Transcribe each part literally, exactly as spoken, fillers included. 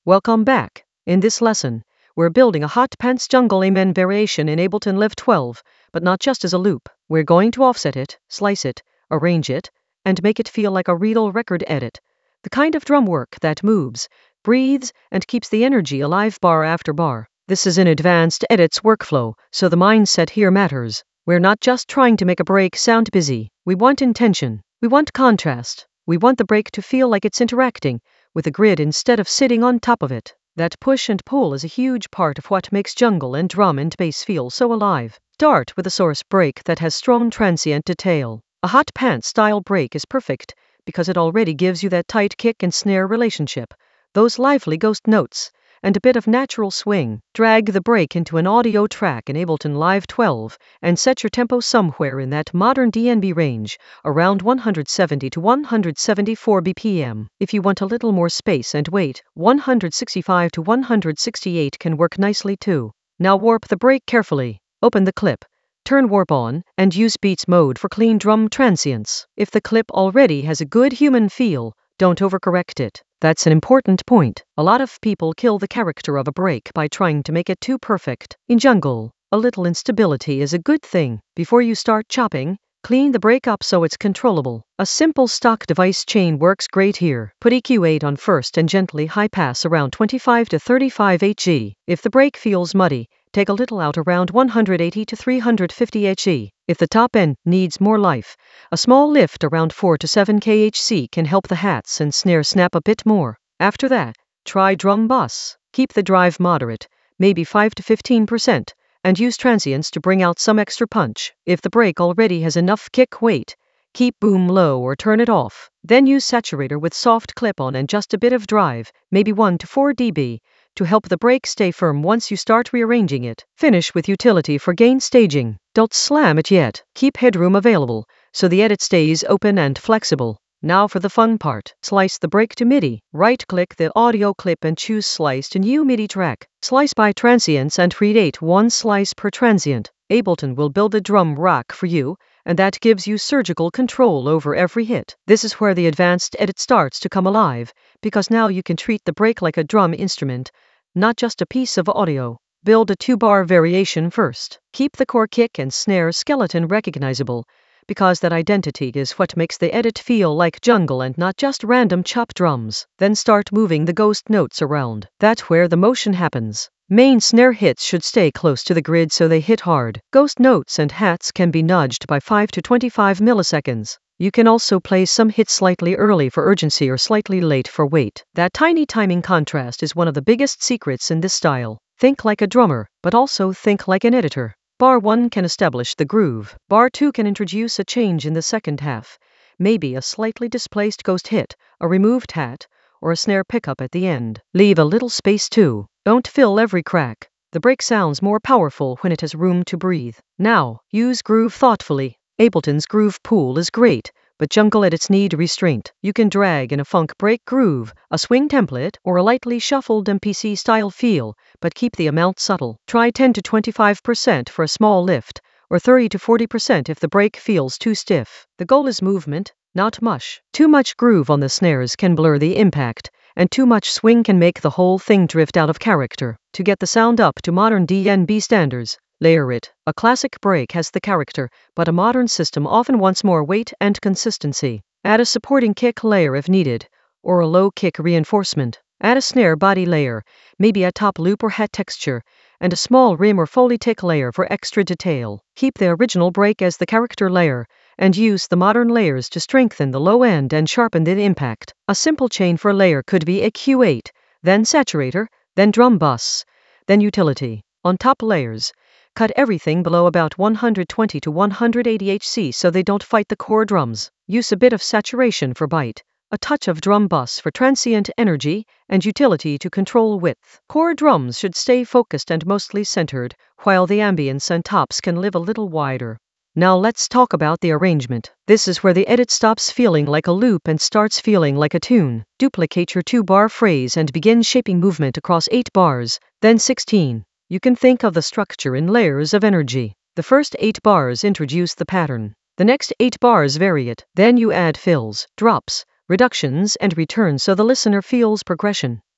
Welcome back. In this lesson, we're building a hot pants jungle amen variation in Ableton Live twelve, but not just as a loop. We're going to offset it, slice it, arrange it, and make it feel like a real record edit. The kind of drum work that moves, breathes, and keeps the energy alive bar after bar. This is an advanced edits workflow, so the mindset here matters. We're not just trying to make a break sound busy. We want intention. We want contrast. We want the break to feel like it's interacting with the grid instead of sitting on top of it. That push and pull is a huge part of what makes jungle and drum and bass feel so alive. Start with a source break that has strong transient detail. A hot pants style break is perfect because it already gives you that tight kick and snare relationship, those lively ghost notes, and a bit of natural swing. Drag the break into an audio track in Ableton Live twelve and set your tempo somewhere in that modern D N B range, around one hundred seventy to one hundred seventy-four B P M. If you want a little more space and weight, one hundred sixty-five to one hundred sixty-eight can work nicely too. Now warp the break carefully. Open the clip, turn warp on, and use beats mode for clean drum transients. If the clip already has a good human feel, don't overcorrect it. That's an important point. A lot of people kill the character of a break by trying to make it too perfect. In jungle, a little instability is a good thing. Before you start chopping, clean the break up so it's controllable. A simple stock device chain works great here. Put E Q eight on first and gently high pass around twenty-five to thirty-five hertz. If the break feels muddy, take a little out around one hundred eighty to three hundred fifty hertz. If the top end needs more life, a small lift around four to seven kilohertz can help the hats and snare snap a bit more. After that, try drum bus. Keep the drive moderate, maybe five to fifteen percent, and use transients to bring out some extra punch. If the break already has enough kick weight, keep boom low or turn it off. Then use saturator with soft clip-on and just a bit of drive, maybe one to four decibels, to help the break stay firm once you start rearranging it. Finish with utility for gain staging. Don't slam it yet. Keep headroom available, so the edit stays open and flexible. Now for the fun part. Slice the break to MIDI. Right-click the audio clip and choose Slice to New MIDI track. Slice by transients and create one slice per transient. Ableton will build a drum rack for you, and that gives you surgical control over every hit. This is where the advanced edit starts to come alive, because now you can treat the break like a drum instrument, not just a piece of audio. Build a two-bar variation first. Keep the core kick and snare skeleton recognizable, because that identity is what makes the edit feel like jungle and not just random chop drums. Then start moving the ghost notes around. That's where the motion happens. Main snare hits should stay close to the grid so they hit hard. Ghost notes and hats can be nudged by five to twenty-five milliseconds. You can also play some hits slightly early for urgency or slightly late for weight. That tiny timing contrast is one of the biggest secrets in this style. Think like a drummer, but also think like an editor. Bar one can establish the groove. Bar two can introduce a change in the second half. Maybe a slightly displaced ghost hit, a removed hat, or a snare pickup at the end. Leave a little space too. Don't fill every crack. The break sounds more powerful when it has room to breathe. Now, use groove thoughtfully. Ableton's groove pool is great, but jungle edits need restraint. You can drag in a funk break groove, a swing template, or a lightly shuffled M P C style feel, but keep the amount subtle. Try ten to twenty-five percent for a small lift, or thirty to forty percent if the break feels too stiff. The goal is movement, not mush. Too much groove on the snares can blur the impact, and too much swing can make the whole thing drift out of character. To get the sound up to modern D N B standards, layer it. A classic break has the character, but a modern system often wants more weight and consistency. Add a supporting kick layer if needed, or a low kick reinforcement. Add a snare body layer, maybe a top loop or hat texture, and a small rim or Foley tick layer for extra detail. Keep the original break as the character layer, and use the modern layers to strengthen the low end and sharpen the impact. A simple chain for layer could be E Q eight, then saturator, then drum bus, then utility. On top layers, cut everything below about one hundred twenty to one hundred eighty hertz so they don't fight the core drums. Use a bit of saturation for bite, a touch of drum bus for transient energy, and utility to control width. Core drums should stay focused and mostly centered, while the ambience and tops can live a little wider. Now let's talk about the arrangement. This is where the edit stops feeling like a loop and starts feeling like a tune. Duplicate your two-bar phrase and begin shaping movement across eight bars, then sixteen. You can think of the structure in layers of energy. The first eight bars introduce the pattern. The next eight bars vary it. Then you add fills, drops, reductions, and returns so the listener feels progression.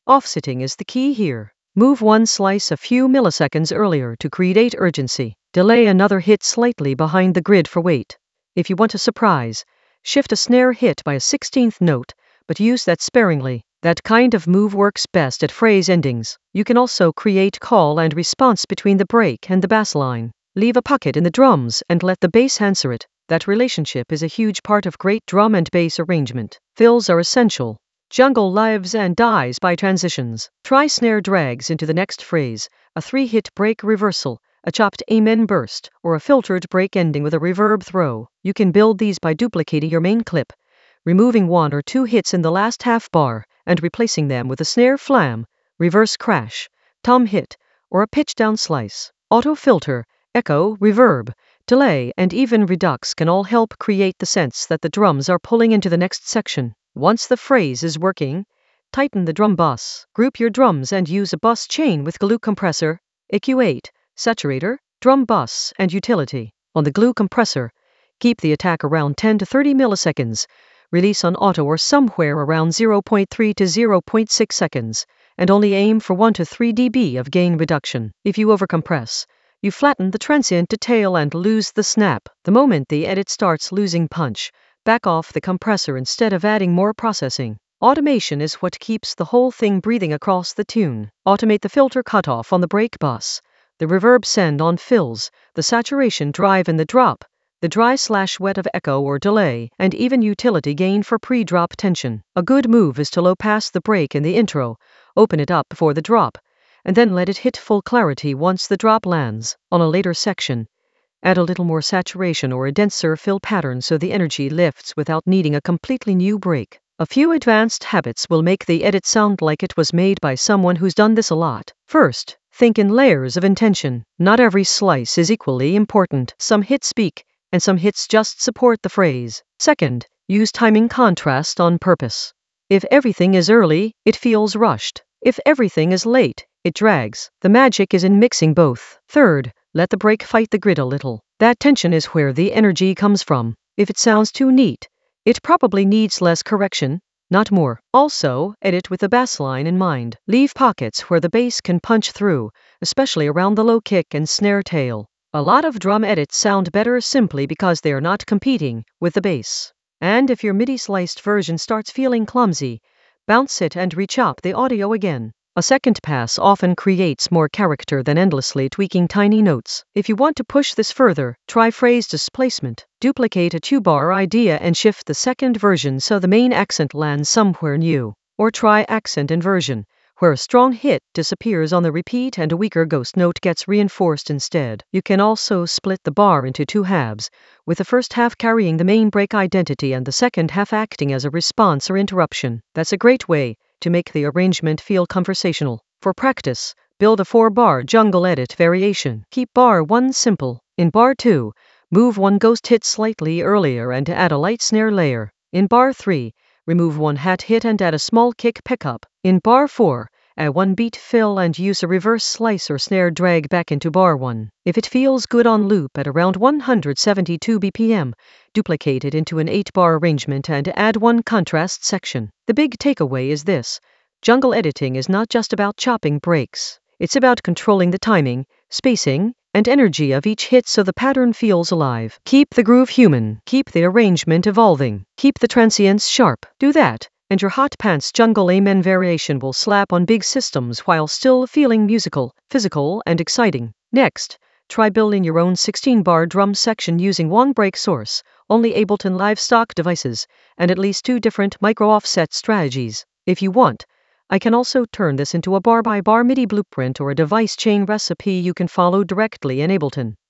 Offsetting is the key here. Move one slice a few milliseconds earlier to create urgency. Delay another hit slightly behind the grid for weight. If you want a surprise, shift a snare hit by a sixteenth note, but use that sparingly. That kind of move works best at phrase endings. You can also create call and response between the break and the bass line. Leave a pocket in the drums and let the bass answer it. That relationship is a huge part of great drum and bass arrangement. Fills are essential. Jungle lives and dies by transitions. Try snare drags into the next phrase, a three-hit break reversal, a chopped amen burst, or a filtered break ending with a reverb throw. You can build these by duplicating your main clip, removing one or two hits in the last half bar, and replacing them with a snare flam, reverse crash, tom hit, or a pitch down slice. Auto filter, echo, reverb, delay, and even redux can all help create the sense that the drums are pulling into the next section. Once the phrase is working, tighten the drum bus. Group your drums and use a bus chain with glue compressor, E Q eight, saturator, drum bus, and utility. On the glue compressor, keep the attack around ten to thirty milliseconds, release on auto or somewhere around zero point three to zero point six seconds, and only aim for one to three decibels of gain reduction. If you overcompress, you flatten the transient detail and lose the snap. The moment the edit starts losing punch, back off the compressor instead of adding more processing. Automation is what keeps the whole thing breathing across the tune. Automate the filter cutoff on the break bus, the reverb send on fills, the saturation drive in the drop, the dry slash wet of echo or delay, and even utility gain for pre-drop tension. A good move is to low pass the break in the intro, open it up before the drop, and then let it hit full clarity once the drop lands. On a later section, add a little more saturation or a denser fill pattern so the energy lifts without needing a completely new break. A few advanced habits will make the edit sound like it was made by someone who's done this a lot. First, think in layers of intention. Not every slice is equally important. Some hits speak, and some hits just support the phrase. Second, use timing contrast on purpose. If everything is early, it feels rushed. If everything is late, it drags. The magic is in mixing both. Third, let the break fight the grid a little. That tension is where the energy comes from. If it sounds too neat, it probably needs less correction, not more. Also, edit with the bass line in mind. Leave pockets where the bass can punch through, especially around the low kick and snare tail. A lot of drum edits sound better simply because they are not competing with the bass. And if your MIDI sliced version starts feeling clumsy, bounce it and rechop the audio again. A second pass often creates more character than endlessly tweaking tiny notes. If you want to push this further, try phrase displacement. Duplicate a two-bar idea and shift the second version so the main accent lands somewhere new. Or try accent inversion, where a strong hit disappears on the repeat and a weaker ghost note gets reinforced instead. You can also split the bar into two halves, with the first half carrying the main break identity and the second half acting as a response or interruption. That's a great way to make the arrangement feel conversational. For practice, build a four-bar jungle edit variation. Keep bar one simple. In bar two, move one ghost hit slightly earlier and add a light snare layer. In bar three, remove one hat hit and add a small kick pickup. In bar four, add one beat fill and use a reverse slice or snare drag back into bar one. If it feels good on loop at around one hundred seventy-two B P M, duplicate it into an eight-bar arrangement and add one contrast section. The big takeaway is this: jungle editing is not just about chopping breaks. It's about controlling the timing, spacing, and energy of each hit so the pattern feels alive. Keep the groove human, keep the arrangement evolving, keep the transients sharp. Do that, and your hot pants jungle amen variation will slap on big systems while still feeling musical, physical, and exciting. Next, try building your own sixteen-bar drum section using one break source, only Ableton Live stock devices, and at least two different micro-offset strategies. If you want, I can also turn this into a bar-by-bar MIDI blueprint or a device chain recipe you can follow directly in Ableton.